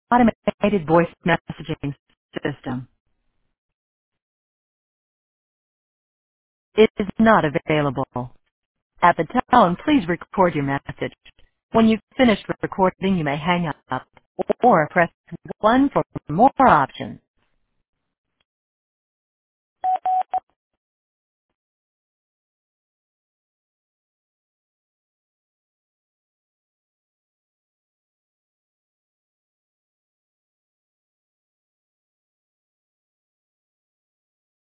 automated voice messaging system is not available. At the tone, please record your message. When you've finished recording, you may hang up or press 1 for more options.